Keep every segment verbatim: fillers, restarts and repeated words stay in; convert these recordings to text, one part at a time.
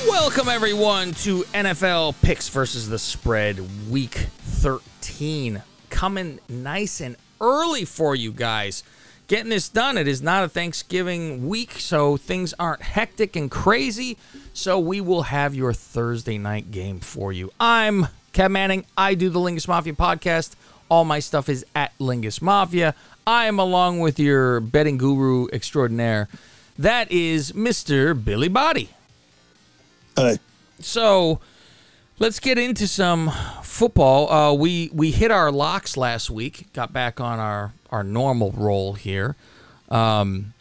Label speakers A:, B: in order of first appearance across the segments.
A: Welcome, everyone, to N F L Picks versus the Spread Week thirteen. Coming nice and early for you guys. Getting this done. It is not a Thanksgiving week, so things aren't hectic and crazy. So we will have your Thursday night game for you. I'm Kev Manning. I do the Lingus Mafia podcast. All my stuff is at Lingus Mafia. I am along with your betting guru extraordinaire. That is Mister Billy Body.
B: Hello.
A: So let's get into some football. Uh, we we hit our locks last week. Got back on our, our normal roll here. Um,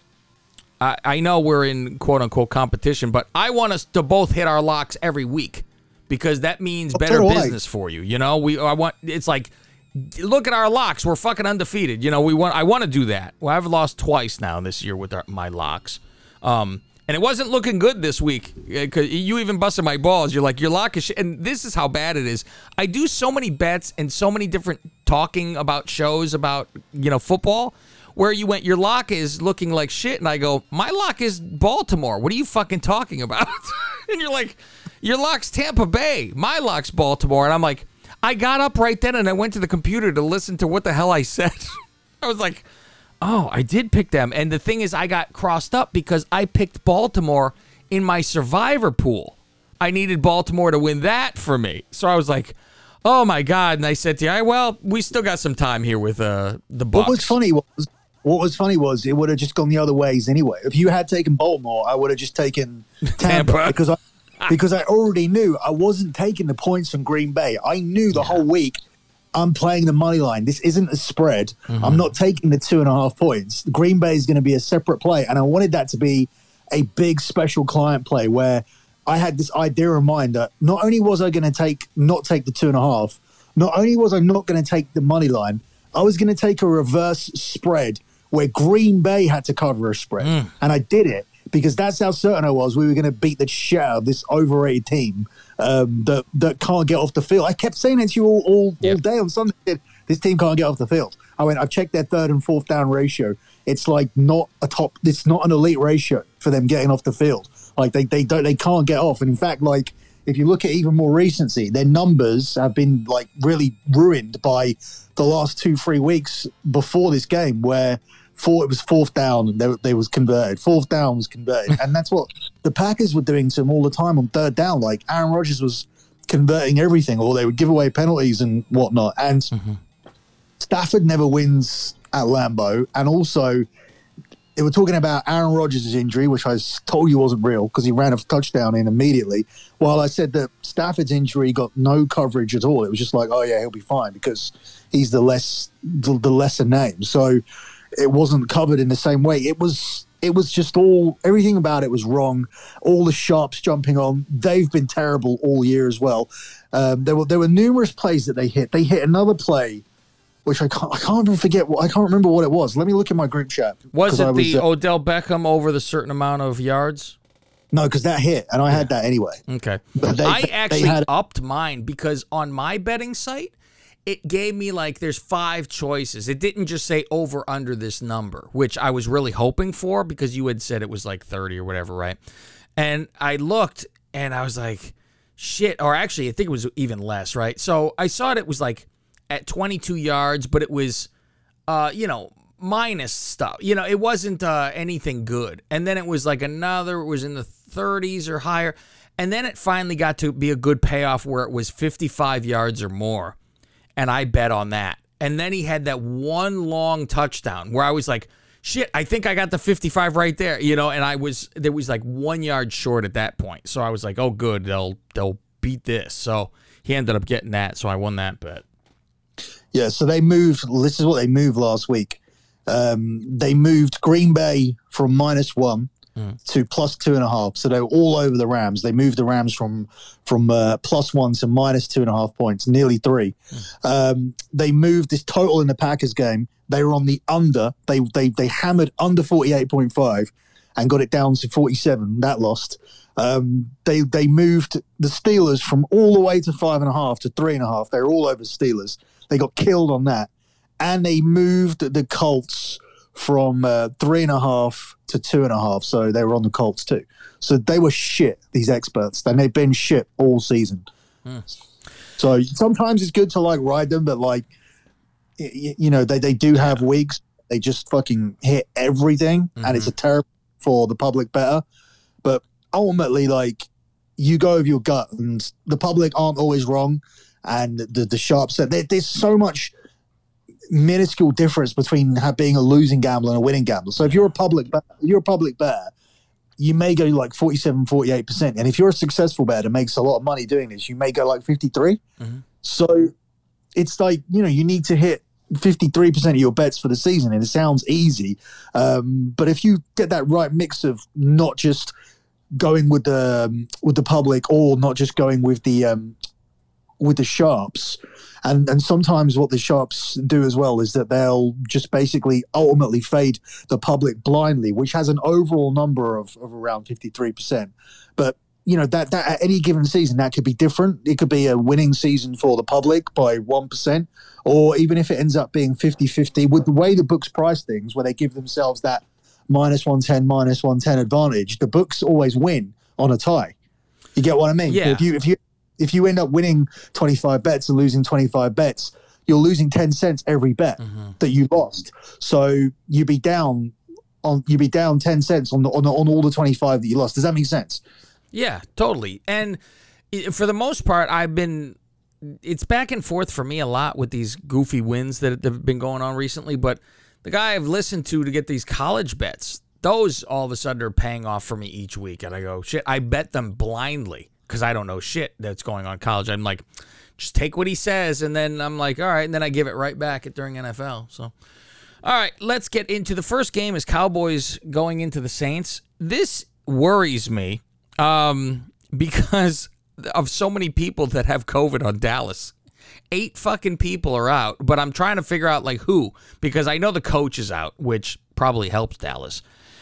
A: I, I know we're in quote-unquote competition, but I want us to both hit our locks every week because that means
B: Oh,
A: better
B: so do I.
A: business for you. You know, we I want it's like look at our locks. We're fucking undefeated. You know, we want I want to do that. Well, I've lost twice now this year with our, my locks. Um, and it wasn't looking good this week. Cause you even busted my balls. You're like, your lock is shit. And this is how bad it is. I do so many bets and so many different talking about shows about, you know, football where you went, your lock is looking like shit. And I go, my lock is Baltimore. What are you fucking talking about? And you're like, your lock's Tampa Bay. My lock's Baltimore. And I'm like, I got up right then and I went to the computer to listen to what the hell I said. I was like, oh, I did pick them. And the thing is, I got crossed up because I picked Baltimore in my survivor pool. I needed Baltimore to win that for me. So I was like, oh, my God. And I said to you, well, we still got some time here with uh, the Bucks.
B: What was funny was, what was funny was it would have just gone the other ways anyway. If you had taken Baltimore, I would have just taken Tampa,
A: Tampa.
B: because I because I already knew I wasn't taking the points from Green Bay. I knew the yeah. whole week I'm playing the money line. This isn't a spread. Mm-hmm. I'm not taking the two and a half points. Green Bay is going to be a separate play, and I wanted that to be a big special client play where I had this idea in mind that not only was I going to take not take the two and a half, not only was I not going to take the money line, I was going to take a reverse spread where Green Bay had to cover a spread, mm. and I did it because that's how certain I was we were going to beat the shit out of this overrated team um, that that can't get off the field. I kept saying it to you all all, yep. all day on Sunday. This team can't get off the field. I went, I've checked their third and fourth down ratio. It's like not a top. It's not an elite ratio for them getting off the field. Like they they don't they can't get off. And in fact, like if you look at even more recency, their numbers have been like really ruined by the last two three weeks before this game where. Four, it was fourth down, and they, they was converted. Fourth down was converted. And that's what the Packers were doing to them all the time on third down. Like, Aaron Rodgers was converting everything, or they would give away penalties and whatnot. And mm-hmm. Stafford never wins at Lambeau. And also, they were talking about Aaron Rodgers' injury, which I told you wasn't real because he ran a touchdown in immediately. While I said that Stafford's injury got no coverage at all. It was just like, oh, yeah, he'll be fine because he's the less the, the lesser name. So, it wasn't covered in the same way. It was it was just all, everything about it was wrong. All the sharps jumping on. They've been terrible all year as well. Um, there were there were numerous plays that they hit. They hit another play, which I can't I can't even forget. What, I can't remember what it was. Let me look at my group chat.
A: Was it
B: was,
A: the
B: uh,
A: Odell Beckham over the certain amount of yards?
B: No, because that hit, and I had that anyway.
A: Okay.
B: But they,
A: I
B: they,
A: actually
B: they had,
A: upped mine because on my betting site, it gave me like there's five choices. It didn't just say over under this number, which I was really hoping for because you had said it was like thirty or whatever, right? And I looked and I was like, shit. Or actually, I think it was even less, right? So I saw it, it was like at twenty-two yards, but it was, uh, you know, minus stuff. You know, it wasn't uh, anything good. And then it was like another, it was in the thirties or higher. And then it finally got to be a good payoff where it was fifty-five yards or more. And I bet on that. And then he had that one long touchdown where I was like, shit, I think I got the fifty-five right there. You know, and I was, there was like one yard short at that point. So I was like, oh, good, they'll they'll beat this. So he ended up getting that. So I won that bet.
B: Yeah, so they moved, this is what they moved last week. Um, they moved Green Bay from minus one mm. to plus two and a half. So they were all over the Rams. They moved the Rams from from uh, plus one to minus two and a half points, nearly three. Mm. Um, they moved this total in the Packers game. They were on the under. They they they hammered under forty-eight point five and got it down to forty-seven. That lost. Um, they they moved the Steelers from all the way to five and a half to three and a half. They were all over the Steelers. They got killed on that. And they moved the Colts from uh, three and a half to two and a half. So they were on the Colts too. So they were shit, these experts. And they've been shit all season. Hmm. So sometimes it's good to like ride them, but like, you, you know, they, they do have weeks. They just fucking hit everything. Mm-hmm. And it's a terrible for the public better. But ultimately, like, you go with your gut, and the public aren't always wrong. And the, the sharp set, there, there's so much minuscule difference between being a losing gambler and a winning gambler. So if you're a public bet, you're a public better, you may go like forty-seven, forty-eight percent. And if you're a successful bettor that makes a lot of money doing this, you may go like fifty-three. Mm-hmm. So it's like, you know, you need to hit fifty-three percent of your bets for the season. And it sounds easy. Um, but if you get that right mix of not just going with the, um, with the public, or not just going with the, um, with the sharps, and and sometimes what the sharps do as well is that they'll just basically ultimately fade the public blindly, which has an overall number of, of around fifty-three percent. But you know, that that at any given season that could be different. It could be a winning season for the public by one percent, or even if it ends up being fifty-fifty, with the way the books price things, where they give themselves that minus one ten, minus one ten advantage, the books always win on a tie. You get what I mean?
A: Yeah.
B: If you if you If you end up winning twenty-five bets and losing twenty-five bets, you're losing ten cents every bet mm-hmm. that you lost. So you'd be down on you'd be down ten cents on the, on the, on all the twenty-five that you lost. Does that make sense?
A: Yeah, totally. And for the most part, I've been it's back and forth for me a lot with these goofy wins that have been going on recently. But the guy I've listened to to get these college bets, those all of a sudden are paying off for me each week. And I go, shit, I bet them blindly, because I don't know shit that's going on in college. I'm like, just take what he says, and then I'm like, all right, and then I give it right back at during N F L. So, all right, let's get into the first game. Is Cowboys going into the Saints. This worries me um, because of so many people that have COVID on Dallas. Eight fucking people are out, but I'm trying to figure out like who, because I know the coach is out, which probably helps Dallas.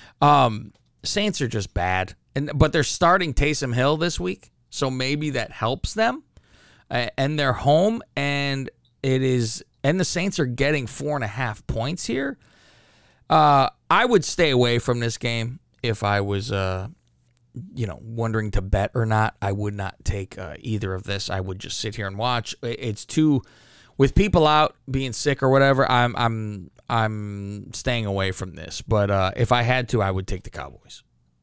A: Um, Saints are just bad, and but they're starting Taysom Hill this week. So maybe that helps them, uh, and they're home, and it is, and the Saints are getting four and a half points here. Uh, I would stay away from this game if I was, uh, you know, wondering to bet or not. I would not take uh, either of this. I would just sit here and watch. It's too, with people out being sick or whatever. I'm, I'm, I'm staying away from this. But uh, if I had to, I would take the Cowboys.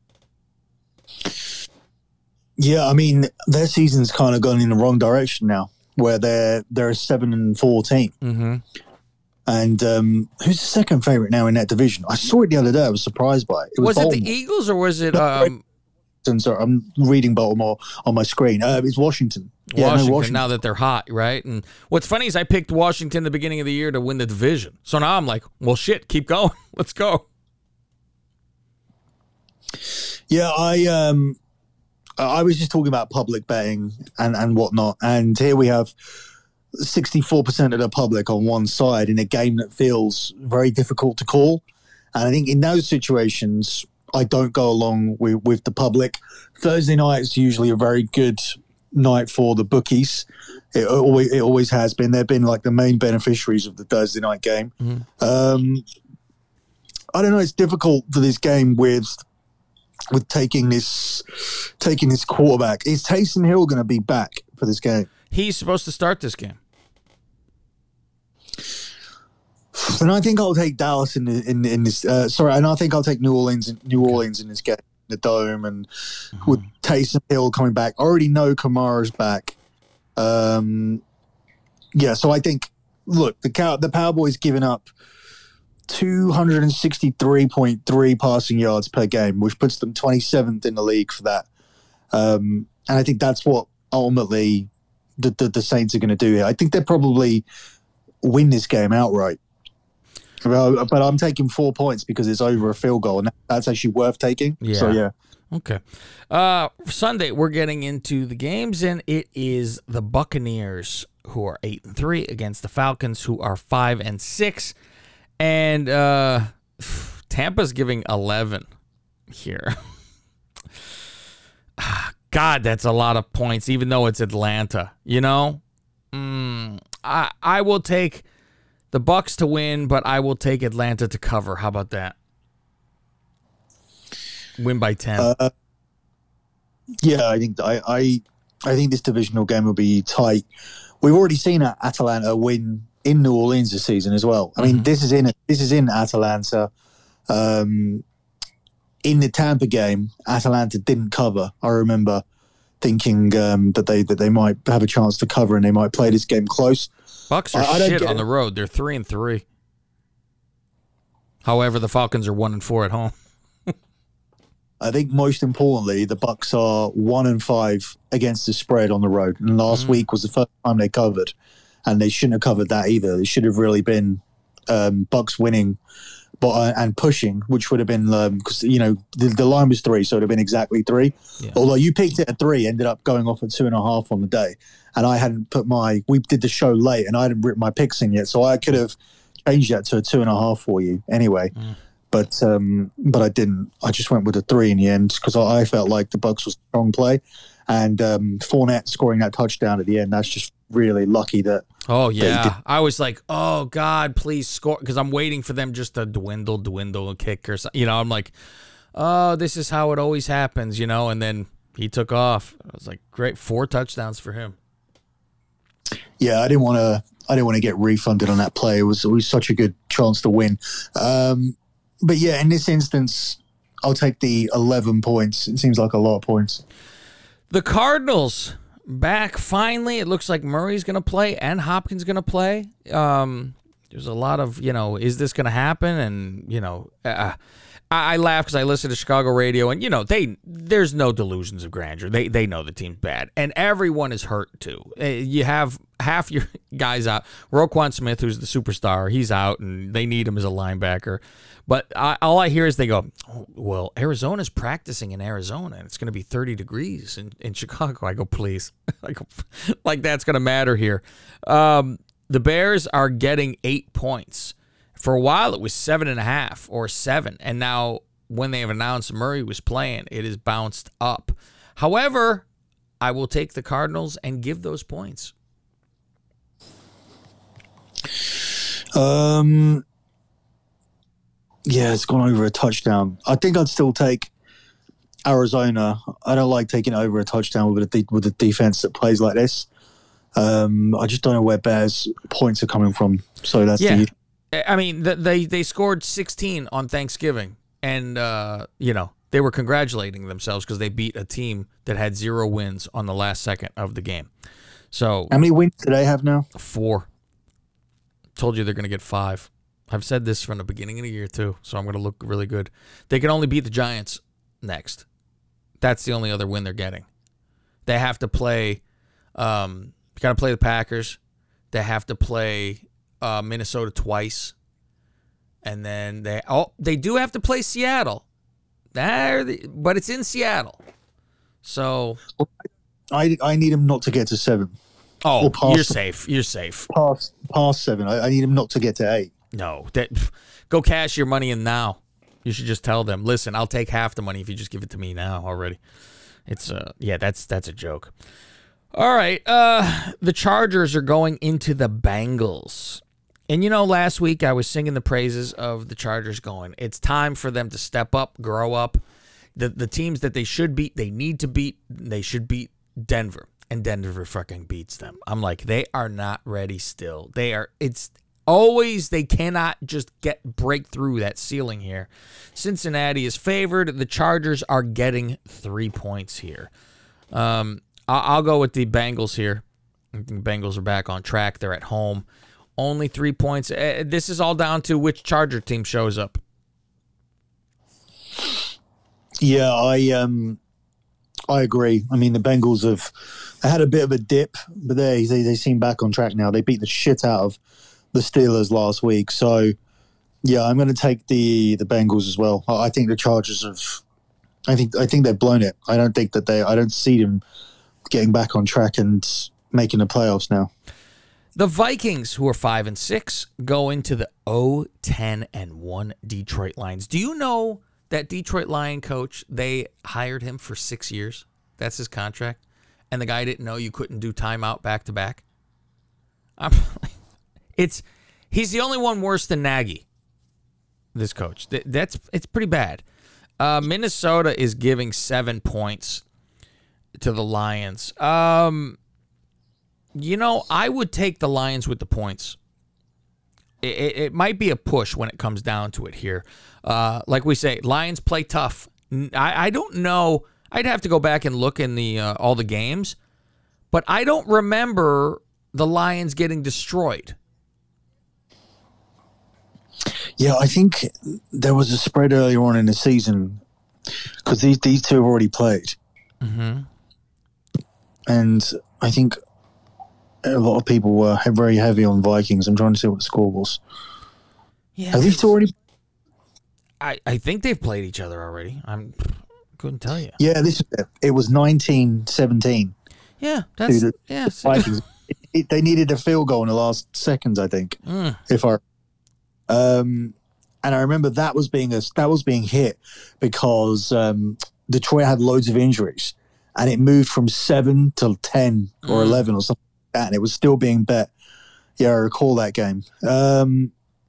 B: Yeah, I mean, their season's kind of gone in the wrong direction now, where they're they're seven and fourteen. Mm-hmm. And um, who's the second favorite now in that division? I saw it the other day. I was surprised by it. It was,
A: was it the Eagles or was it? Um...
B: Sorry, I'm reading Baltimore on my screen. Uh, it's Washington. Yeah,
A: Washington,
B: no, Washington.
A: Now that they're hot, right? And what's funny is I picked Washington at the beginning of the year to win the division. So now I'm like, well, shit, keep going. Let's go.
B: Yeah, I um. I was just talking about public betting and, and whatnot, and here we have sixty-four percent of the public on one side in a game that feels very difficult to call. And I think in those situations, I don't go along with, with the public. Thursday night is usually a very good night for the bookies. It always, it always has been. They've been like the main beneficiaries of the Thursday night game. Mm-hmm. Um, I don't know. It's difficult for this game with... with taking this taking this quarterback. Is Taysom Hill going to be back for this game?
A: He's supposed to start this game.
B: And I think I'll take Dallas in the, in in this. Uh, sorry, and I think I'll take New Orleans in New Orleans in this game, the Dome, and mm-hmm. with Taysom Hill coming back. I already know Kamara's back. Um, yeah, so I think look, the cow the Cowboys giving up two hundred sixty-three point three passing yards per game, which puts them twenty-seventh in the league for that. Um, and I think that's what ultimately the, the, the Saints are going to do here. I think they'll probably win this game outright. But I'm taking four points because it's over a field goal, and that's actually worth taking. Yeah. So, yeah.
A: Okay. Uh, Sunday, we're getting into the games, and it is the Buccaneers, who are eight and three, against the Falcons, who are five and six. And uh, Tampa's giving eleven here. God, that's a lot of points, even though it's Atlanta. You know, mm, I I will take the Bucks to win, but I will take Atlanta to cover. How about that? Win by ten.
B: Uh, yeah, I think I, I I think this divisional game will be tight. We've already seen Atalanta win in New Orleans this season as well. I mean, mm-hmm. this is in this is in Atalanta. Um, in the Tampa game, Atalanta didn't cover. I remember thinking um, that they that they might have a chance to cover and they might play this game close.
A: Bucks are I, I shit on the road. They're three and three. However, the Falcons are one and four at home.
B: I think most importantly, the Bucks are one and five against the spread on the road. And last mm. week was the first time they covered, and they shouldn't have covered that either. It should have really been um, Bucks winning, but uh, and pushing, which would have been because um, you know the, the line was three, so it would have been exactly three. Yeah. Although you picked it at three, ended up going off at two and a half on the day, and I hadn't put my. We did the show late, and I hadn't written my picks in yet, so I could have changed that to a two and a half for you anyway. Mm. But um, but I didn't. I just went with a three in the end because I, I felt like the Bucks was a strong play, and um, Fournette scoring that touchdown at the end. That's just really lucky that.
A: Oh yeah, I was like, oh God, please score, because I'm waiting for them just to dwindle, dwindle, and kick or something. You know, I'm like, oh, this is how it always happens, you know. And then he took off. I was like, great, four touchdowns for him.
B: Yeah, I didn't want to. I didn't want to get refunded on that play. It was it was such a good chance to win. Um, But yeah, in this instance, I'll take the eleven points. It seems like a lot of points.
A: The Cardinals back finally. It looks like Murray's going to play and Hopkins going to play. Um, there's a lot of, you know, is this going to happen? And, you know, uh, I, I laugh because I listen to Chicago radio, and, you know, they there's no delusions of grandeur. They they know the team's bad, and everyone is hurt too. Uh, you have half your guys out. Roquan Smith, who's the superstar, he's out, and they need him as a linebacker. But I, all I hear is they go, oh, well, Arizona's practicing in Arizona, and it's going to be thirty degrees in, in Chicago. I go, please. I go, like that's going to matter here. Um, the Bears are getting eight points. For a while, it was seven and a half or seven. And now when they have announced Murray was playing, it is bounced up. However, I will take the Cardinals and give those points.
B: Um... Yeah, it's gone over a touchdown. I think I'd still take Arizona. I don't like taking over a touchdown with a with a defense that plays like this. Um, I just don't know where Bears points are coming from. So that's
A: yeah.
B: the.
A: I mean, they they scored sixteen on Thanksgiving, and uh, you know they were congratulating themselves because they beat a team that had zero wins on the last second of the game. So
B: how many wins do they have now?
A: Four. Told you they're going to get five. I've said this from the beginning of the year, too, so I'm going to look really good. They can only beat the Giants next. That's the only other win they're getting. They have to play, um, got to play the Packers. They have to play uh, Minnesota twice. And then they, oh, they do have to play Seattle. The, but it's in Seattle. So.
B: I, I need them not to get to seven.
A: Oh, you're safe. You're safe.
B: Past, past seven. I, I need them not to get to eight.
A: No, that go cash your money in now. You should just tell them, listen, I'll take half the money if you just give it to me now already. It's uh yeah, that's that's a joke. All right, uh the Chargers are going into the Bengals. And you know, last week I was singing the praises of the Chargers going, it's time for them to step up, grow up. The the teams that they should beat, they need to beat, they should beat Denver. And Denver fucking beats them. I'm like, they are not ready still. They are it's Always, they cannot just get break through that ceiling here. Cincinnati is favored. The Chargers are getting three points here. Um, I'll go with the Bengals here. I think the Bengals are back on track. They're at home. Only three points. This is all down to which Charger team shows up.
B: Yeah, I um, I agree. I mean, the Bengals have they had a bit of a dip, but they they, they seem back on track now. They beat the shit out of the Steelers last week. So, yeah, I'm going to take the the Bengals as well. I think the Chargers have. I think I think they've blown it. I don't think that they. I don't see them getting back on track and making the playoffs now.
A: The Vikings, who are five and six, go into the oh ten and one Detroit Lions. Do you know that Detroit Lion coach? They hired him for six years. That's his contract, and the guy didn't know you couldn't do timeout back to back. I'm. It's He's the only one worse than Nagy. This coach. Th- That's it's pretty bad. Uh, Minnesota is giving seven points to the Lions. Um, you know, I would take the Lions with the points. It, it, it might be a push when it comes down to it here. Uh, like we say, Lions play tough. I, I don't know. I'd have to go back and look in the uh, all the games, but I don't remember the Lions getting destroyed.
B: Yeah, I think there was a spread earlier on in the season because these these two have already played,
A: Mm-hmm.
B: and I think a lot of people were very heavy on Vikings. I'm trying to see what the score was.
A: Yeah,
B: Have these two already?
A: I, I think they've played each other already. I'm couldn't tell you.
B: Yeah, this it was nineteen seventeen.
A: Yeah, that's
B: the
A: yeah. so-
B: Vikings. it, it, they needed a field goal in the last seconds, I think.
A: Mm.
B: If I, um, and I remember that was being a that was being hit because um, Detroit had loads of injuries, and it moved from seven to ten or
A: Mm.
B: eleven or something like that, and it was still being bet. Yeah, I recall that game. Um,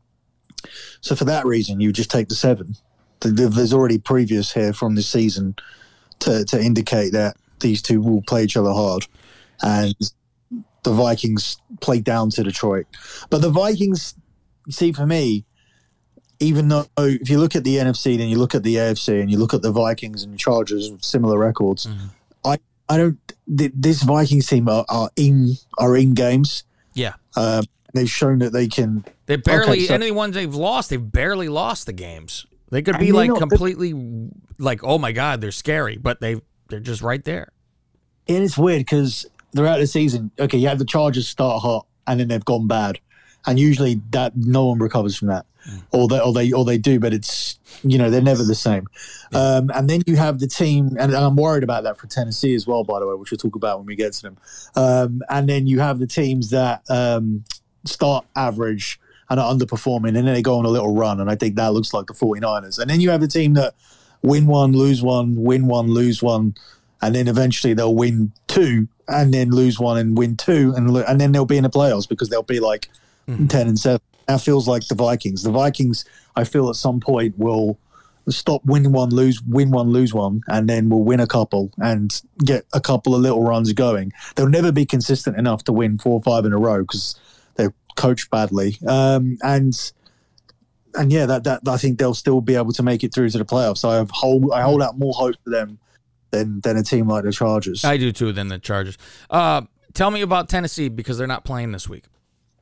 B: so for that reason, you just take the seven. There's already previous here from this season to to indicate that these two will play each other hard, and the Vikings play down to Detroit. But the Vikings, see, for me, even though if you look at the N F C, then you look at the A F C, and you look at the Vikings and Chargers with similar records,
A: Mhm.
B: I I don't. Th- this Vikings team are, are in are in games.
A: Yeah,
B: Um, they've shown that they can.
A: they barely
B: Okay, so-
A: any ones they've lost. They've barely lost the games. They could
B: And
A: be
B: you
A: like
B: know,
A: completely like, oh my god, they're scary, but they they're just right there.
B: And it's weird because throughout the season, okay, you have the Chargers start hot and then they've gone bad, and usually that no one recovers from that,
A: Mm.
B: or they or they or they do, but it's you know they're never the same. Um, and then you have the team, and I'm worried about that for Tennessee as well, by the way, which we'll talk about when we get to them. Um, and then you have the teams that um, start average and are underperforming, and then they go on a little run, and I think that looks like the 49ers. And then you have the team that win one, lose one, win one, lose one, and then eventually they'll win two, and then lose one and win two, and lo- and then they'll be in the playoffs because they'll be like
A: Mhm.
B: ten and seven. That feels like the Vikings. The Vikings, I feel at some point will stop winning one, lose win one, lose one, and then we'll win a couple and get a couple of little runs going. They'll never be consistent enough to win four or five in a row because they're coached badly. Um, and and yeah, that that I think they'll still be able to make it through to the playoffs. I have hold I hold out more hope for them than than a team like the Chargers.
A: I do too. Than the Chargers. Uh, tell me about Tennessee because they're not playing this week.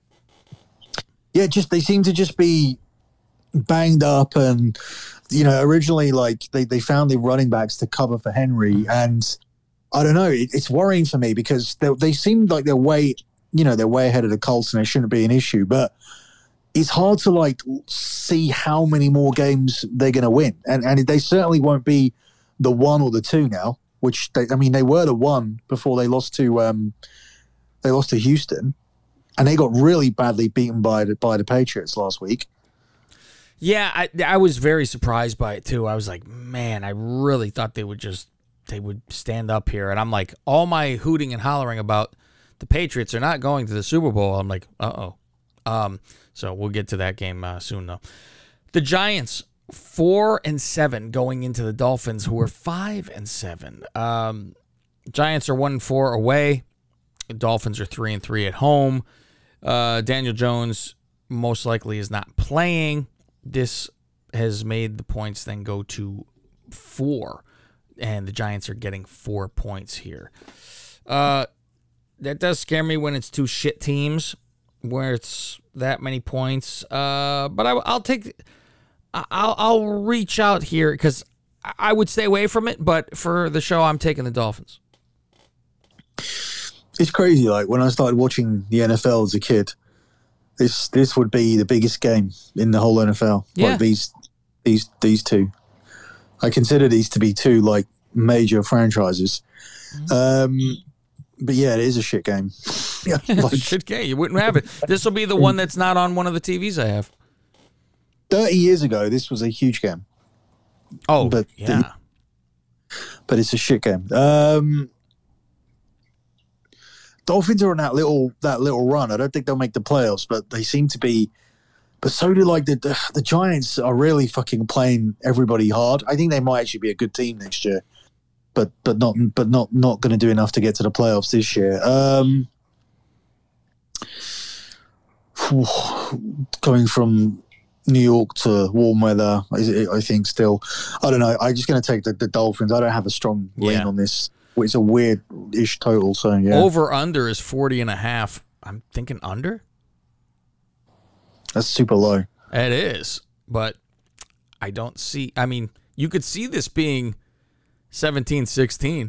B: Yeah, just they seem to just be banged up, and you know, originally like they, they found the running backs to cover for Henry, and I don't know, it, it's worrying for me because they they seem like they're way you know they're way ahead of the Colts, and they shouldn't be an issue, but it's hard to like see how many more games they're going to win, and and they certainly won't be the one or the two now. Which they, I mean, they were the one before they lost to um, they lost to Houston. And they got really badly beaten by the, by the Patriots last week.
A: Yeah, I, I was very surprised by it too. I was like, man, I really thought they would just they would stand up here. And I'm like, all my hooting and hollering about the Patriots are not going to the Super Bowl. I'm like, uh oh. Um, so we'll get to that game uh, soon though. The Giants four and seven going into the Dolphins, who are five and seven. Um, Giants are one and four away. The Dolphins are three and three at home. Uh, Daniel Jones most likely is not playing. This has made the points then go to four, and the Giants are getting four points here. Uh, that does scare me when it's two shit teams, where it's that many points. Uh, but I, I'll take, I'll I'll reach out here because I would stay away from it. But for the show, I'm taking the Dolphins.
B: It's crazy. Like when I started watching the N F L as a kid, this this would be the biggest game in the whole N F L.
A: Yeah.
B: Like these these these two. I consider these to be two like major franchises. Um, but yeah, it is a shit game. Yeah,
A: It's
B: like
A: a shit game. You wouldn't have it. This will be the one that's not on one of the T Vs I have.
B: thirty years ago, this was a huge game,
A: Oh,
B: But the-
A: yeah.
B: but it's a shit game. Um, Dolphins are on that little that little run. I don't think they'll make the playoffs, but they seem to be but so do like the, the the Giants are really fucking playing everybody hard. I think they might actually be a good team next year, but but not but not not going to do enough to get to the playoffs this year. Um, going from New York to warm weather, I think still, I don't know. I'm just going to take the, the Dolphins. I don't have a strong lean
A: Yeah.
B: on this. It's a weird-ish total, so yeah.
A: Over under is forty and a half. I'm thinking under.
B: That's super low.
A: It is, but I don't see. I mean, you could see this being seventeen sixteen.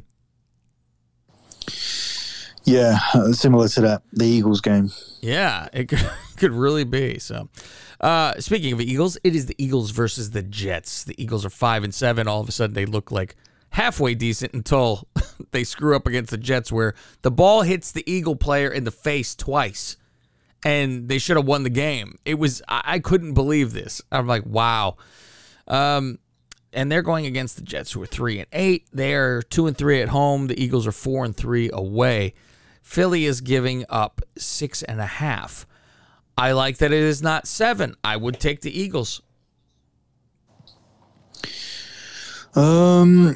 B: Yeah, similar to that, the Eagles game.
A: Yeah, it could, could really be. So, uh, speaking of Eagles, it is the Eagles versus the Jets. The Eagles are five and seven. All of a sudden, they look like halfway decent until they screw up against the Jets, where the ball hits the Eagle player in the face twice, and they should have won the game. It was I, I couldn't believe this. I'm like, wow. Um, and they're going against the Jets, who are three and eight. They're two and three at home. The Eagles are four and three away. Philly is giving up six and a half. I like that it is not seven. I would take the Eagles.
B: Um,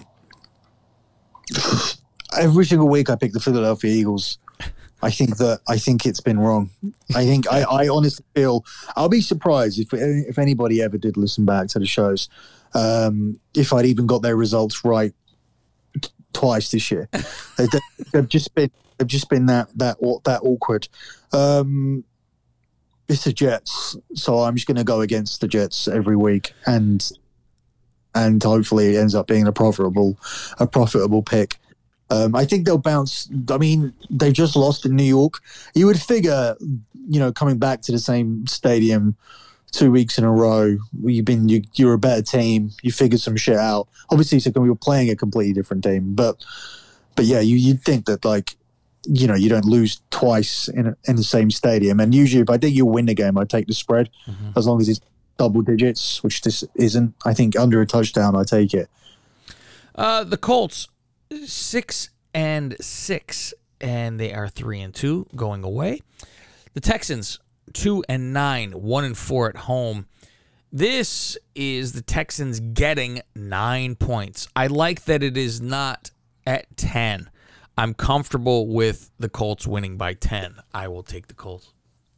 B: every single week I pick the Philadelphia Eagles. I think that I think it's been wrong. I think I, I honestly feel I'll be surprised if if anybody ever did listen back to the shows, um, if I'd even got their results right t- twice this year. they, they've just been they've just been that that that awkward. Um, it's the Jets, so I'm just going to go against the Jets every week, and and hopefully it ends up being a profitable a profitable pick. Um, I think they'll bounce. I mean, they just lost in New York. You would figure, you know, coming back to the same stadium two weeks in a row, you've been you, you're a better team. You figured some shit out. Obviously, so you're playing a completely different team, but but yeah, you you'd think that like, you know, you don't lose twice in a, in the same stadium. And usually, if I think you'll win the game, I take the spread mm-hmm. as long as it's double digits, which this isn't. I think under a touchdown, I take it.
A: Uh, the Colts. Six and six, and they are three and two going away. The Texans two and nine, one and four at home. This is the Texans getting nine points. I like that it is not at ten. I'm comfortable with the Colts winning by ten. I will take the Colts.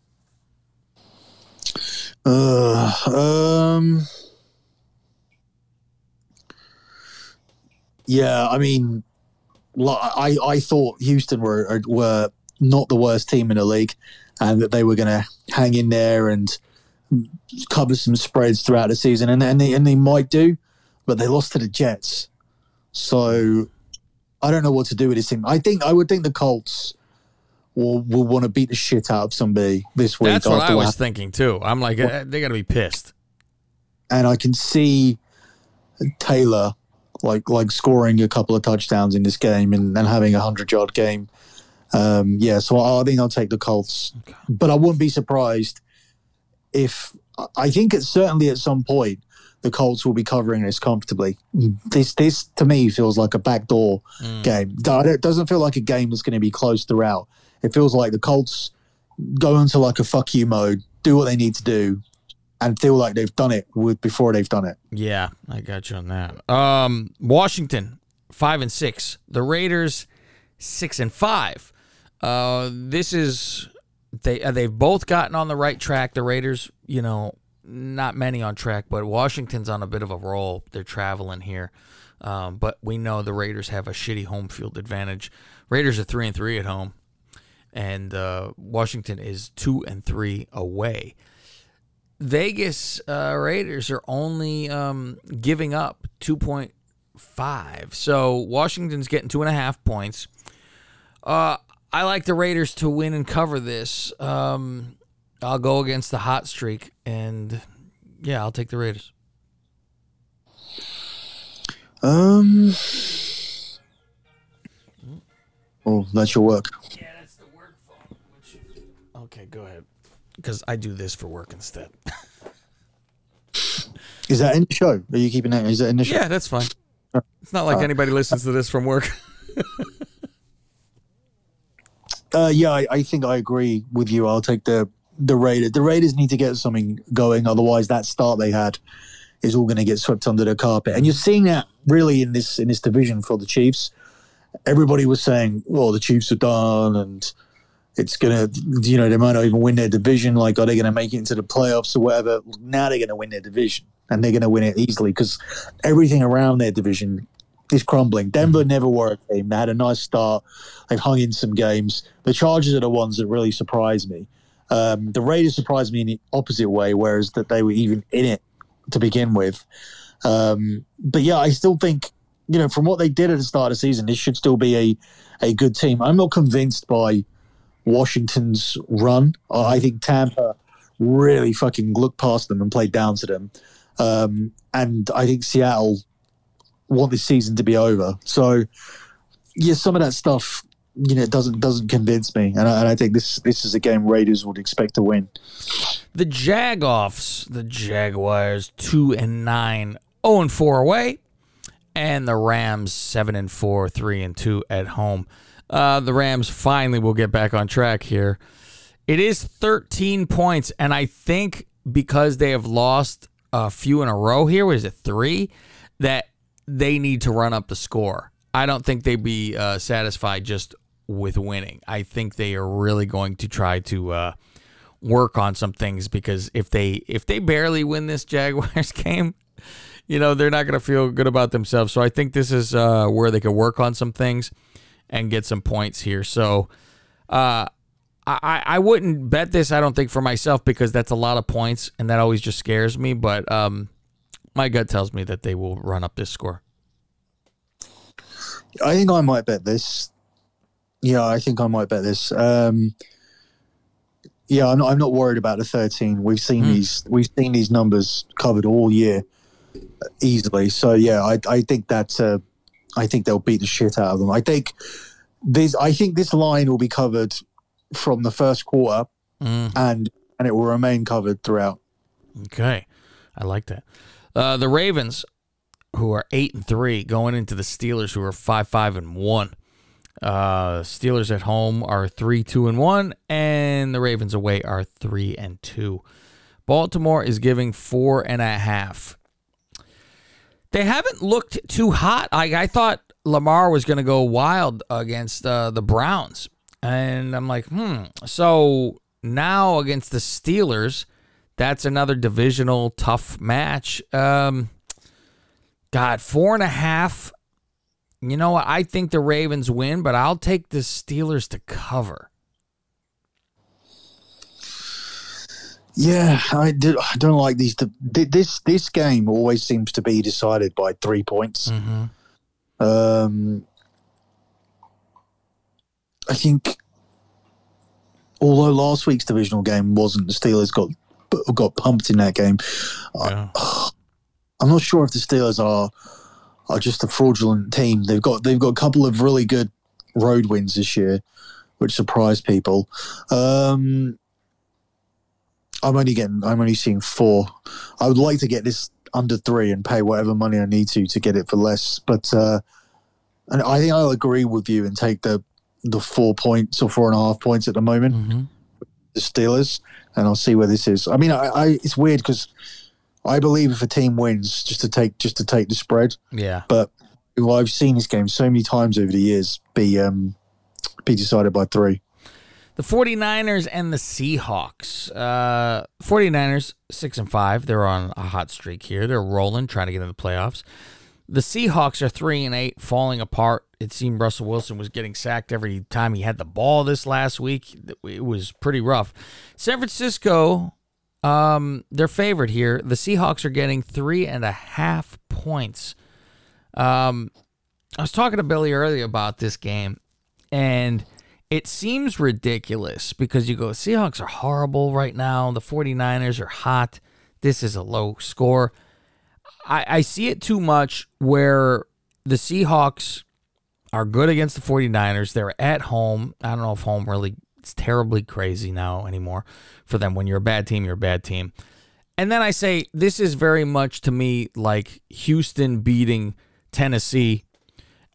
B: Uh, um. Yeah, I mean, I I thought Houston were were not the worst team in the league, and that they were going to hang in there and cover some spreads throughout the season, and and they and they might do, but they lost to the Jets, so I don't know what to do with this team. I think I would think the Colts will will want to beat the shit out of somebody this week.
A: That's what I was
B: what
A: thinking too. I'm like, well, they got to be pissed,
B: and I can see Taylor. Like like scoring a couple of touchdowns in this game and, and having a hundred-yard game. Um, yeah, so I, I think I'll take the Colts. Okay. But I wouldn't be surprised if – I think it's certainly at some point the Colts will be covering this comfortably. This, this to me, feels like a backdoor mm. game. It doesn't feel like a game that's going to be close throughout. It feels like the Colts go into like a fuck you mode, do what they need to do, and feel like they've done it with before they've done it.
A: Yeah, I got you on that. Um, Washington, five and six. The Raiders, six and five. Uh, this is they uh, they've both gotten on the right track. The Raiders, you know, not many on track, but Washington's on a bit of a roll. They're traveling here, um, but we know the Raiders have a shitty home field advantage. Raiders are three and three at home, and uh, Washington is two and three away. Vegas uh, Raiders are only um, giving up two point five. So Washington's getting two and a half points. Uh, I like the Raiders to win and cover this. Um, I'll go against the hot streak, and yeah, I'll take the Raiders.
B: Um. Oh, that's your work.
A: Yeah, that's the work phone. Which... Okay, go ahead. Because I do this for work instead.
B: Is that in the show? Are you keeping that? Is that in the show?
A: Yeah, that's fine. It's not like uh, anybody listens to this from work.
B: uh, yeah, I, I think I agree with you. I'll take the the Raiders. The Raiders need to get something going, otherwise that start they had is all going to get swept under the carpet. And you're seeing that really in this in this division for the Chiefs. Everybody was saying, "Well, the Chiefs are done, and it's gonna, you know, they might not even win their division. Like, are they going to make it into the playoffs or whatever?" Now they're going to win their division, and they're going to win it easily because everything around their division is crumbling. Denver never were a team. They had a nice start. They've hung in some games. The Chargers are the ones that really surprised me. Um, the Raiders surprised me in the opposite way, whereas that they were even in it to begin with. Um, but yeah, I still think, you know, from what they did at the start of the season, this should still be a, a good team. I'm not convinced by Washington's run. I think Tampa really fucking looked past them and played down to them. Um, and I think Seattle want this season to be over. So, yeah, some of that stuff, you know, doesn't doesn't convince me. And I, and I think this this is a game Raiders would expect to win.
A: The Jagoffs, the Jaguars, two and nine, zero and four away, and the Rams seven and four, three and two at home. Uh, the Rams finally will get back on track here. It is thirteen points, and I think because they have lost a few in a row here, what is it, three, that they need to run up the score. I don't think they'd be uh, satisfied just with winning. I think they are really going to try to uh, work on some things, because if they if they barely win this Jaguars game, you know, they're not going to feel good about themselves. So I think this is uh, where they can work on some things and get some points here. So uh, I, I wouldn't bet this, I don't think, for myself, because that's a lot of points, and that always just scares me. But um, my gut tells me that they will run up this score.
B: I think I might bet this. Yeah, I think I might bet this. Um, yeah, I'm not, I'm not worried about the thirteen. We've seen mm. these we've seen these numbers covered all year easily. So yeah, I I think that uh, I think they'll beat the shit out of them. I think this I think this line will be covered from the first quarter, mm. and and it will remain covered throughout.
A: Okay, I like that. Uh, the Ravens, who are eight and three, going into the Steelers, who are five five and one. Uh, Steelers at home are three two and one, and the Ravens away are three and two. Baltimore is giving four and a half. They haven't looked too hot. I I thought Lamar was going to go wild against uh, the Browns, and I'm like, hmm. So now against the Steelers, that's another divisional tough match. Um, God, four and a half. You know what? I think the Ravens win, but I'll take the Steelers to cover.
B: Yeah, I, do, I don't like these. This this game always seems to be decided by three points. Mm-hmm. Um, I think, although last week's divisional game wasn't, the Steelers got got pumped in that game. Yeah. I, I'm not sure if the Steelers are. are just a fraudulent team. They've got they've got a couple of really good road wins this year, which surprised people. Um, I'm only getting I'm only seeing four. I would like to get this under three and pay whatever money I need to to get it for less. But uh, and I think I'll agree with you and take the the four points or four and a half points at the moment. Mm-hmm. The Steelers, and I'll see where this is. I mean, I, I it's weird because I believe if a team wins, just to take just to take the spread.
A: Yeah.
B: But well, I've seen this game so many times over the years be um, be decided by three.
A: The 49ers and the Seahawks. Uh, 49ers, six and five. They're on a hot streak here. They're rolling, trying to get in the playoffs. The Seahawks are three and eight, falling apart. It seemed Russell Wilson was getting sacked every time he had the ball this last week. It was pretty rough. San Francisco, Um, they're favored here. The Seahawks are getting three and a half points. Um, I was talking to Billy earlier about this game, and it seems ridiculous because you go, Seahawks are horrible right now. The 49ers are hot. This is a low score. I, I see it too much where the Seahawks are good against the 49ers. They're at home. I don't know if home really it's terribly crazy now anymore for them. When you're a bad team, you're a bad team. And then I say, this is very much to me like Houston beating Tennessee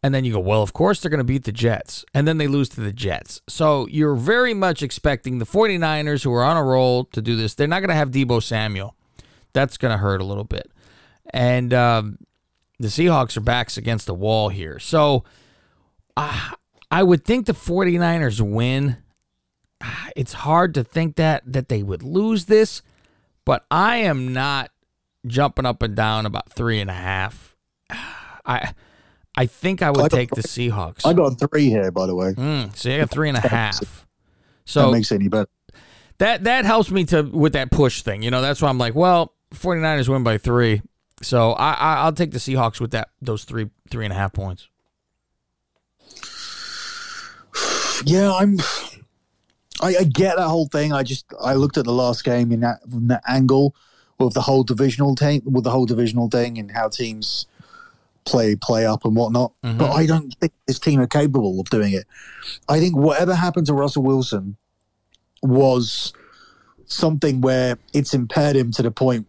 A: And then you go, well, of course they're going to beat the Jets. And then they lose to the Jets. So you're very much expecting the 49ers, who are on a roll, to do this. They're not going to have Deebo Samuel. That's going to hurt a little bit. And um, the Seahawks are backs against the wall here. So uh, I would think the 49ers win. It's hard to think that that they would lose this. But I am not jumping up and down about three and a half. I... I think I would I got, take the Seahawks.
B: I got three here, by the way.
A: Mm, so I got three and a half. So
B: that makes it any better.
A: That that helps me to with that push thing. You know, that's why I'm like, well, 49ers win by three. So I, I I'll take the Seahawks with that those three three and a half points.
B: Yeah, I'm. I, I get that whole thing. I just I looked at the last game in that, in that angle with the whole divisional thing, with the whole divisional thing, and how teams play play up and whatnot. Mm-hmm. But I don't think this team are capable of doing it. I think whatever happened to Russell Wilson was something where it's impaired him to the point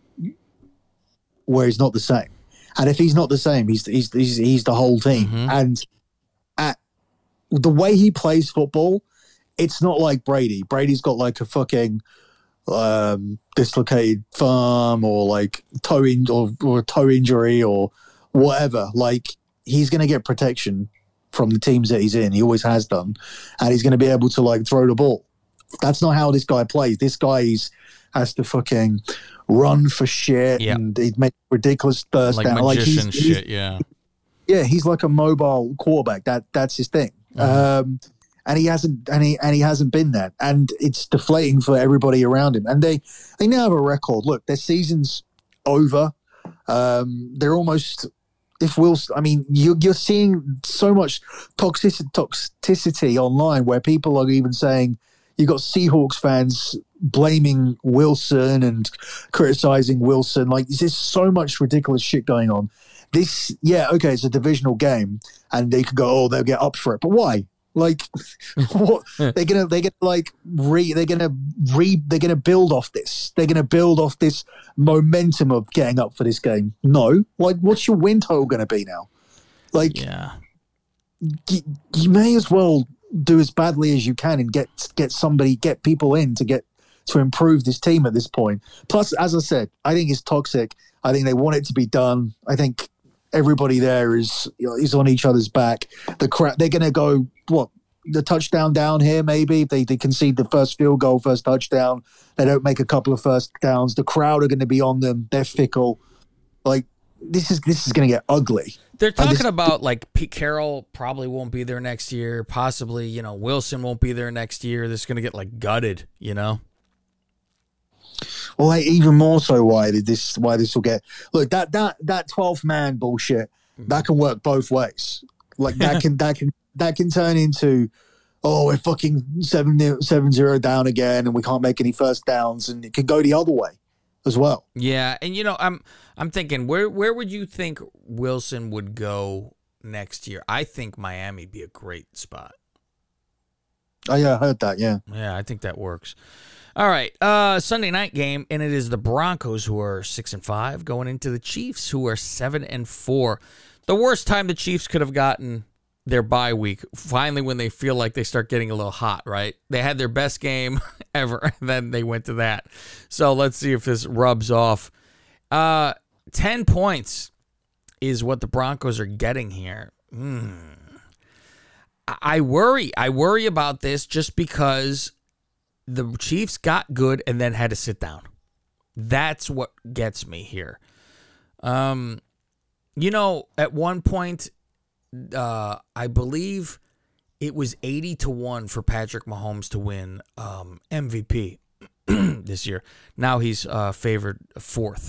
B: where he's not the same. And if he's not the same, he's he's he's, he's the whole team. Mm-hmm. And at the way he plays football, it's not like Brady. Brady's got like a fucking um, dislocated thumb or like toe in, or, or a toe injury or whatever. Like, he's going to get protection from the teams that he's in. He always has done. And he's going to be able to, like, throw the ball. That's not how this guy plays. This guy is, has to fucking run for shit, yep. and he'd make ridiculous thirst
A: like
B: down.
A: Magician
B: like, he's,
A: shit,
B: he's,
A: yeah.
B: Yeah, he's like a mobile quarterback. That That's his thing. Mm-hmm. Um, and he hasn't and he, and he hasn't been that. And it's deflating for everybody around him. And they, they now have a record. Look, their season's over. Um, they're almost... If Wilson, I mean, you're, you're seeing so much toxicity, toxicity online where people are even saying, you got Seahawks fans blaming Wilson and criticizing Wilson. Like, there's so much ridiculous shit going on. This, yeah, okay, it's a divisional game, and they could go, oh, they'll get up for it, but why? Like, what they're gonna they're gonna like re they're gonna re they're gonna build off this. They're gonna build off this momentum of getting up for this game. No, like, what's your win total gonna be now? Like,
A: yeah,
B: you, you may as well do as badly as you can and get get somebody get people in to get to improve this team at this point. Plus, as I said, I think it's toxic. I think they want it to be done. I think everybody there is, you know, is on each other's back. The crap, they're going to go, what, the touchdown down here maybe? They they concede the first field goal, first touchdown. They don't make a couple of first downs. The crowd are going to be on them. They're fickle. Like, this is this is going to get ugly.
A: They're talking this, about, like, Pete Carroll probably won't be there next year. Possibly, you know, Wilson won't be there next year. This is going to get, like, gutted, you know?
B: Well, like, even more so, why this why this will get look that that that twelfth man bullshit, that can work both ways. Like, that can that can that can turn into, oh, we're fucking seven seven zero down again, and we can't make any first downs, and it can go the other way as well.
A: Yeah, and you know, I'm I'm thinking, where where would you think Wilson would go next year? I think Miami'd be a great spot.
B: Oh yeah, I heard that. Yeah,
A: yeah, I think that works. All right, uh, Sunday night game, and it is the Broncos, who are six and five, going into the Chiefs, who are seven and four. The worst time the Chiefs could have gotten their bye week, finally, when they feel like they start getting a little hot, right? They had their best game ever, and then they went to that. So let's see if this rubs off. Uh, ten points is what the Broncos are getting here. Mm. I worry. I worry about this just because the Chiefs got good and then had to sit down. That's what gets me here. Um, you know, at one point, uh, I believe it was eighty to one for Patrick Mahomes to win um, M V P this year. Now he's uh, favored fourth.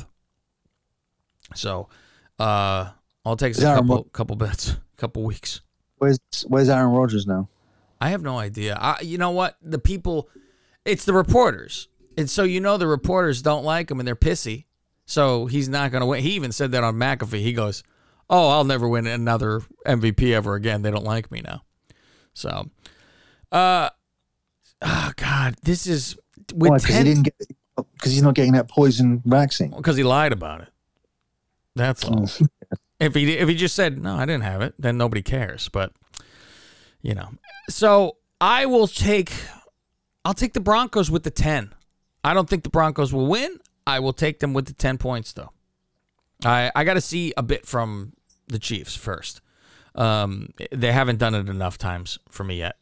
A: So uh, all it takes is a couple, couple bets, couple weeks.
B: Where's Where's Aaron Rodgers now?
A: I have no idea. I, you know what? The people, it's the reporters. And so, you know, the reporters don't like him and they're pissy. So he's not going to win. He even said that on McAfee. He goes, oh, I'll never win another M V P ever again. They don't like me now. So, uh, oh, God, this is.
B: Why? Because he didn't get, because he's not getting that poison vaccine.
A: Because he lied about it. That's all. If he if he just said no, I didn't have it, then nobody cares. But you know, so I will take I'll take the Broncos with the ten. I don't think the Broncos will win. I will take them with the ten points though. I I got to see a bit from the Chiefs first. Um, they haven't done it enough times for me yet.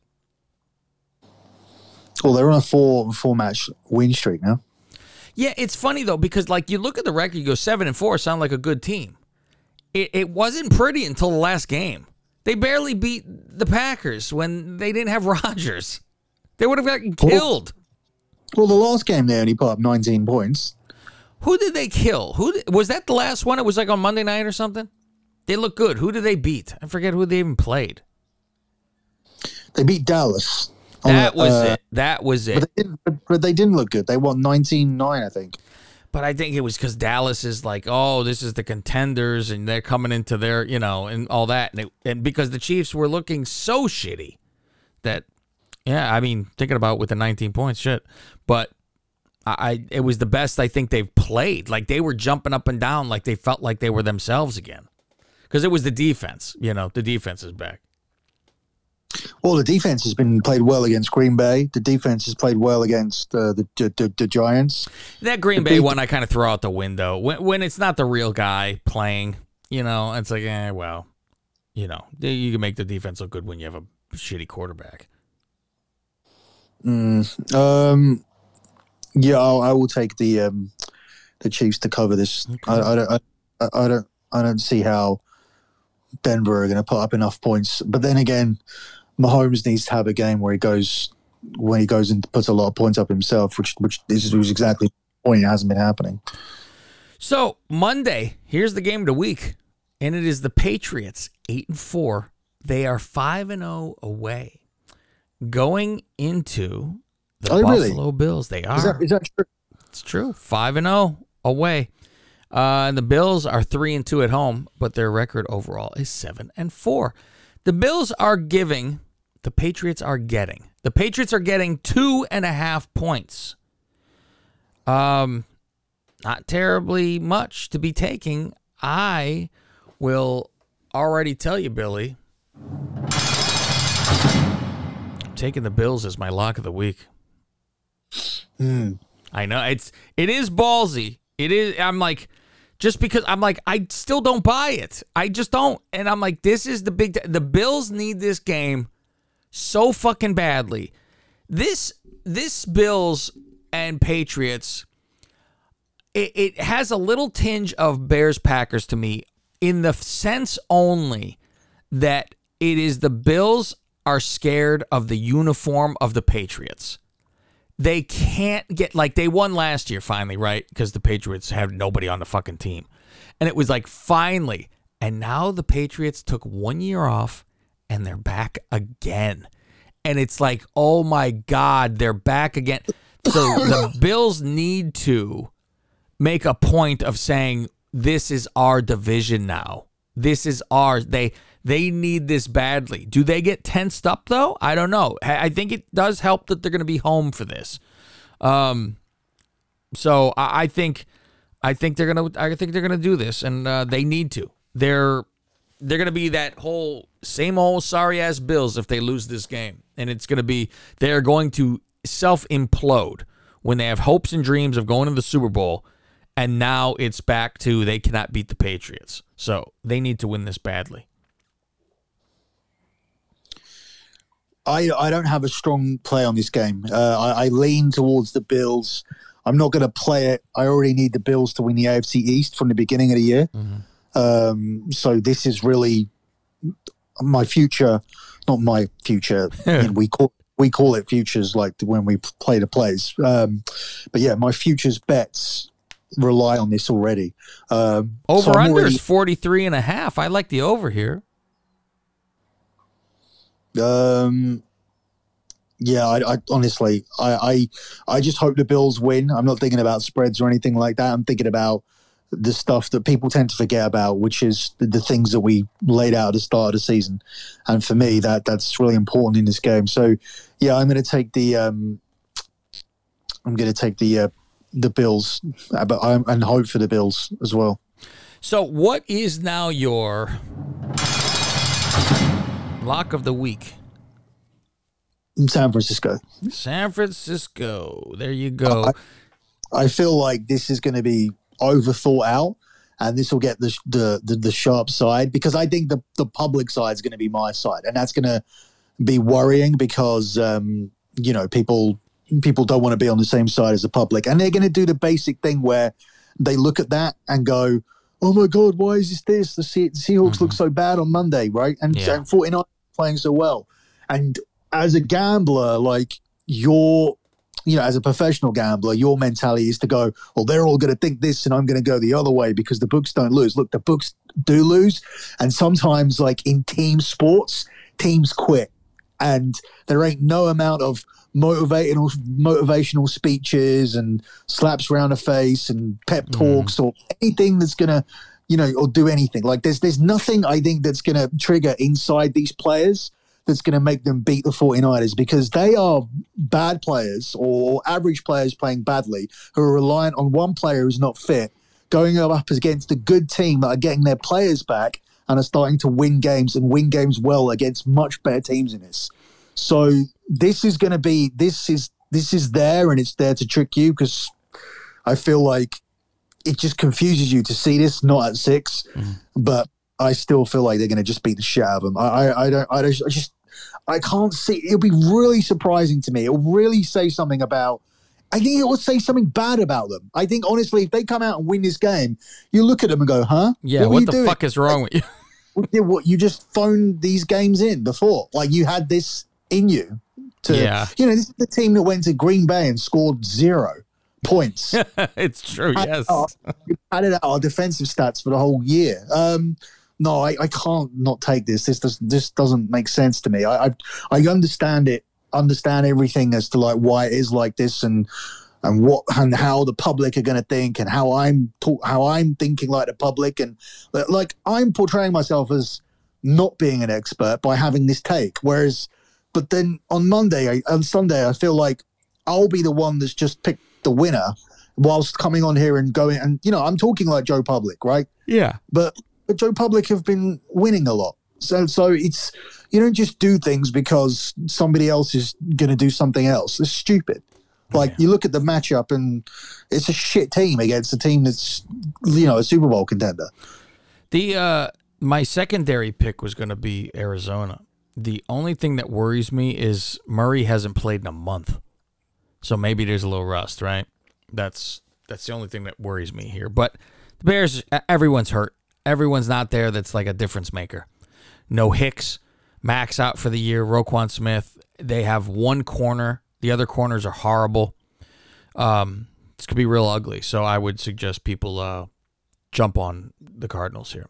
B: Well, they're on a four four match win streak now.
A: Yeah, it's funny though because like you look at the record, you go seven and four, sound like a good team. It, it wasn't pretty until the last game. They barely beat the Packers when they didn't have Rodgers. They would have gotten killed.
B: Well, well, the last game they only put up nineteen points.
A: Who did they kill? Who did, was that the last one? It was like on Monday night or something. They look good. Who did they beat? I forget who they even played.
B: They beat Dallas.
A: That
B: a,
A: was
B: uh,
A: it. That was it.
B: But they, didn't, but they didn't look good. They won nineteen nine, I think.
A: But I think it was because Dallas is like, oh, this is the contenders, and they're coming into their, you know, and all that. And, it, and because the Chiefs were looking so shitty that, yeah, I mean, thinking about with the nineteen points, shit. But I, I it was the best I think they've played. Like, they were jumping up and down like they felt like they were themselves again. Because it was the defense, you know, the defense is back.
B: Well, the defense has been played well against Green Bay. The defense has played well against uh, the, the the Giants.
A: That Green Bay one I kind of throw out the window. When, when it's not the real guy playing, you know, it's like, eh, well, you know, you can make the defense look good when you have a shitty quarterback.
B: Mm, um, yeah, I'll, I will take the um, the Chiefs to cover this. Okay. I, I don't, I, I don't, I don't see how Denver are going to put up enough points. But then again, Mahomes needs to have a game where he goes when he goes and puts a lot of points up himself, which which is was exactly the point. It hasn't been happening.
A: So Monday, here's the game of the week, and it is the Patriots, eight and four. They are five and zero away, going into the
B: are
A: Buffalo
B: really?
A: Bills. They are.
B: Is that, is that true?
A: It's true. Five and zero away. Uh, and the Bills are three and two at home, but their record overall is seven and four. The Bills are giving, the Patriots are getting. The Patriots are getting two and a half points. Um, not terribly much to be taking. I will already tell you, Billy, I'm taking the Bills as my lock of the week.
B: Hmm.
A: I know it's it is ballsy. It is. I'm like, just because I'm like, I still don't buy it. I just don't. And I'm like, this is the big. The Bills need this game so fucking badly. This this Bills and Patriots, it, it has a little tinge of Bears Packers to me, in the sense only that it is the Bills are scared of the uniform of the Patriots. They can't get, like, they won last year finally, right? Because the Patriots had nobody on the fucking team. And it was like, finally. And now the Patriots took one year off and they're back again. And it's like, oh my God, they're back again. So the Bills need to make a point of saying, this is our division now. This is ours. They they need this badly. Do they get tensed up though? I don't know. I think it does help that they're going to be home for this. Um, so I, I think I think they're gonna I think they're gonna do this, and uh, they need to. They're they're gonna be that whole same old sorry ass Bills if they lose this game, and it's gonna be they're going to self implode when they have hopes and dreams of going to the Super Bowl. And now it's back to they cannot beat the Patriots. So they need to win this badly.
B: I I don't have a strong play on this game. Uh, I, I lean towards the Bills. I'm not going to play it. I already need the Bills to win the A F C East from the beginning of the year. Mm-hmm. Um, so this is really my future, not my future. I mean, we call we call it futures like when we play the plays. Um, but yeah, my futures bets rely on this already. Um,
A: over
B: so
A: under
B: already,
A: is forty-three and a half. I like the over here.
B: Um, yeah, I, I honestly, I, I, I just hope the Bills win. I'm not thinking about spreads or anything like that. I'm thinking about the stuff that people tend to forget about, which is the, the things that we laid out at the start of the season. And for me, that that's really important in this game. So yeah, I'm going to take the, um, I'm going to take the, uh, the Bills, but I'm, and hope for the Bills as well.
A: So, what is now your lock of the week?
B: San Francisco.
A: San Francisco. There you go.
B: I, I feel like this is going to be overthought out, and this will get the the the, the sharp side, because I think the the public side is going to be my side, and that's going to be worrying because um, you know people people don't want to be on the same side as the public, and they're going to do the basic thing where they look at that and go, "Oh my God, why is this this? The Se- Seahawks mm-hmm. look so bad on Monday, right? And, yeah. and forty-nine playing so well." And as a gambler, like your, you know, as a professional gambler, your mentality is to go, well, they're all going to think this and I'm going to go the other way because the books don't lose. Look, the books do lose. And sometimes, like in team sports, teams quit. And there ain't no amount of motivational motivational speeches and slaps around the face and pep talks mm. or anything that's going to, you know, or do anything. Like there's there's nothing I think that's going to trigger inside these players that's going to make them beat the forty-niners, because they are bad players or average players playing badly who are reliant on one player who's not fit, going up against a good team that are getting their players back and are starting to win games and win games well against much better teams in this. So this is going to be, this is, this is there, and it's there to trick you, because I feel like it just confuses you to see this not at six, mm. but I still feel like they're going to just beat the shit out of them. I, I, I don't, I, don't, I just, I can't see. It'll be really surprising to me. It'll really say something about, I think it will say something bad about them. I think, honestly, if they come out and win this game, you look at them and go, huh?
A: Yeah, what, what the doing? fuck is wrong with you?
B: Yeah, what, you just phoned these games in before. Like, you had this in you. To,
A: yeah.
B: You know, this is the team that went to Green Bay and scored zero points.
A: It's true,
B: had
A: yes.
B: Our, we added out our defensive stats for the whole year. Um, no, I, I can't not take this. This does this doesn't make sense to me. I, I I understand it, understand everything as to like why it is like this, and and what and how the public are going to think, and how I'm talk, how I'm thinking like the public, and like I'm portraying myself as not being an expert by having this take. Whereas, but then on Monday, on Sunday, I feel like I'll be the one that's just picked the winner, whilst coming on here and going, and you know, I'm talking like Joe Public, right?
A: Yeah,
B: but. But Joe Public have been winning a lot. So so it's, you don't just do things because somebody else is going to do something else. It's stupid. Like, yeah. You look at the matchup and it's a shit team against a team that's, you know, a Super Bowl contender.
A: The uh, my secondary pick was going to be Arizona. The only thing that worries me is Murray hasn't played in a month. So maybe there's a little rust, right? That's that's the only thing that worries me here. But the Bears, everyone's hurt. Everyone's not there that's like a difference maker. No Hicks, Max out for the year, Roquan Smith. They have one corner. The other corners are horrible. Um, this could be real ugly. So I would suggest people uh, jump on the Cardinals here.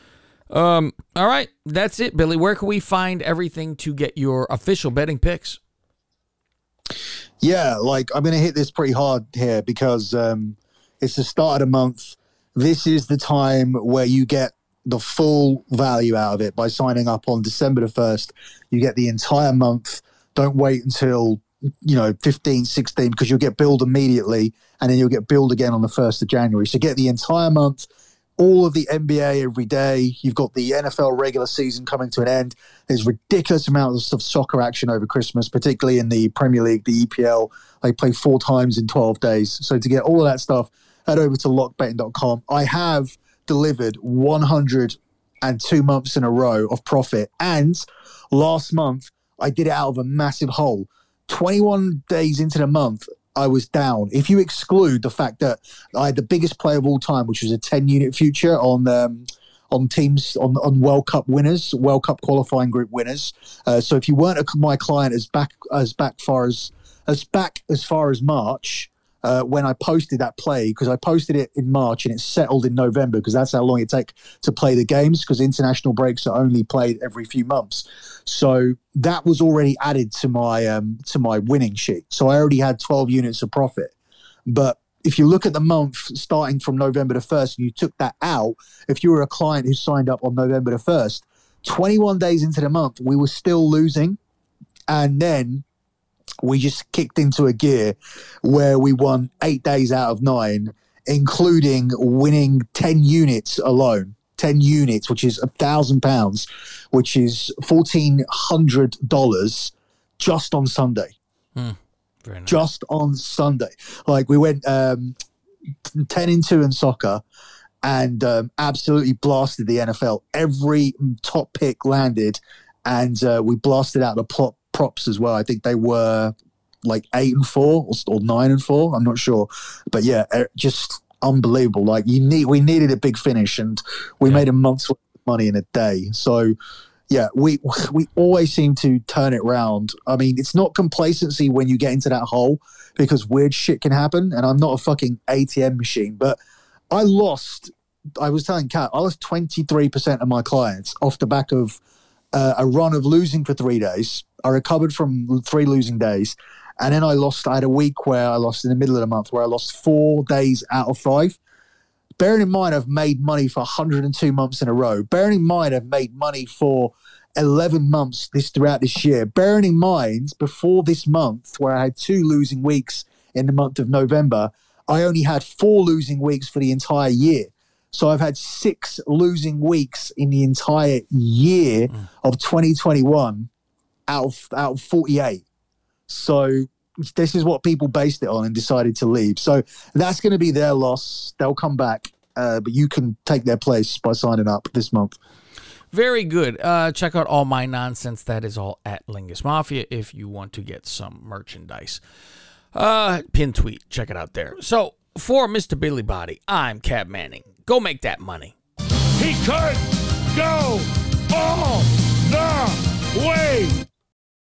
A: Um, all right, that's it, Billy. Where can we find everything to get your official betting picks?
B: Yeah, like I'm going to hit this pretty hard here because um, it's the start of the month. This is the time where you get the full value out of it by signing up on December the first. You get the entire month. Don't wait until, you know, fifteen, sixteen, because you'll get billed immediately, and then you'll get billed again on the first of January. So get the entire month, all of the N B A every day. You've got the N F L regular season coming to an end. There's ridiculous amounts of soccer action over Christmas, particularly in the Premier League, the E P L. They play four times in twelve days. So to get all of that stuff, head over to lock betting dot com. I have delivered one hundred two months in a row of profit. And last month, I did it out of a massive hole. twenty-one days into the month, I was down. If you exclude the fact that I had the biggest play of all time, which was a ten-unit future on um, on teams, on, on World Cup winners, World Cup qualifying group winners. Uh, so if you weren't a, my client as back as back far as as back as far as March, Uh, when I posted that play, because I posted it in March and it settled in November, because that's how long it takes to play the games, because international breaks are only played every few months. So that was already added to my um, to my winning sheet. So I already had twelve units of profit. But if you look at the month starting from November the first and you took that out, if you were a client who signed up on November the first, twenty-one days into the month, we were still losing. And then we just kicked into a gear where we won eight days out of nine including winning ten units alone. ten units, which is a thousand pounds, which is fourteen hundred dollars just on Sunday.
A: Hmm. Very nice.
B: Just on Sunday. Like we went um, ten in two in soccer and um, absolutely blasted the N F L. Every top pick landed, and uh, we blasted out the plot props as well. I think they were like eight and four or, or nine and four. I'm not sure, but yeah, just unbelievable. Like you need, we needed a big finish, and we yeah. made a month's worth of money in a day. So yeah, we we always seem to turn it round. I mean, it's not complacency when you get into that hole, because weird shit can happen, and I'm not a fucking A T M machine, but I lost, I was telling Kat, I lost twenty-three percent of my clients off the back of uh, a run of losing for three days. I recovered from three losing days, and then I lost, I had a week where I lost in the middle of the month where I lost four days out of five. Bearing in mind, I've made money for one hundred two months in a row. Bearing in mind, I've made money for eleven months this throughout this year. Bearing in mind, before this month, where I had two losing weeks in the month of November, I only had four losing weeks for the entire year. So I've had six losing weeks in the entire year mm. of twenty twenty-one out of, out of forty-eight. So this is what people based it on and decided to leave. So that's going to be their loss. They'll come back, uh, but you can take their place by signing up this month.
A: Very good. Uh, check out all my nonsense. That is all at Lingus Mafia if you want to get some merchandise. Uh, pin tweet. Check it out there. So for Mister Billy Body, I'm Cab Manning. Go make that money.
C: He could go all the way.